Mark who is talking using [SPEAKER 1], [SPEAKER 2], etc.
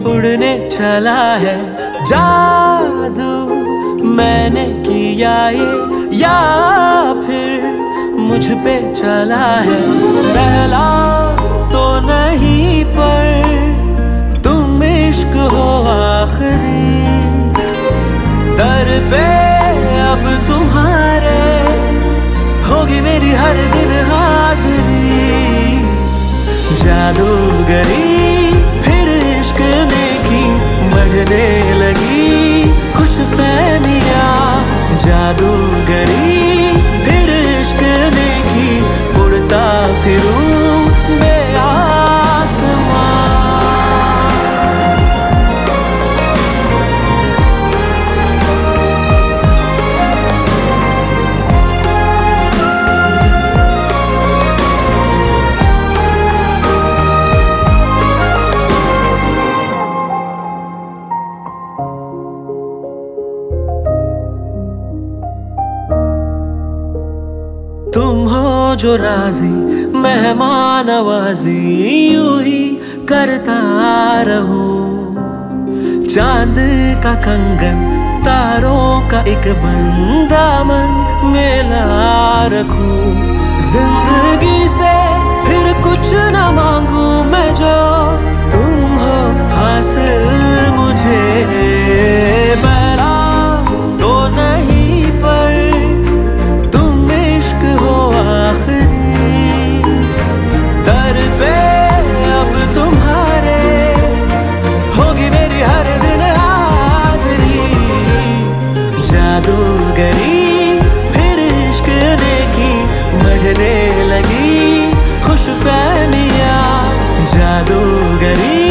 [SPEAKER 1] उड़ने चला है जादू मैंने किया ये, या फिर मुझ पे चला है। पहला तो नहीं पर तुम इश्क हो आखिरी, दर पे अब तुम्हारे होगी मेरी हर दिन हाजिरी। जादूगरी फिर इश्क ने की, बढ़ने लगी खुश फहमियाँ। जादूगरी फिर इश्क ने की, उड़ता फिरूं बेआसमां। तुम हो जो राजी मेहमान नवाजी, यूं ही करता रहूं। चांद का कंगन तारों का एक दामन मेला रखूं। जिंदगी से फिर कुछ न मांगू मैं, जो तुम हो हासिल मुझे। पहला तो नहीं पर तुम इश्क हो आखिरी, दर पे अब तुम्हारे होगी मेरी हर दिन हाजिरी। जादूगरी फिर इश्क ने की, बढ़ने लगी खुश फहमियाँ। जादूगरी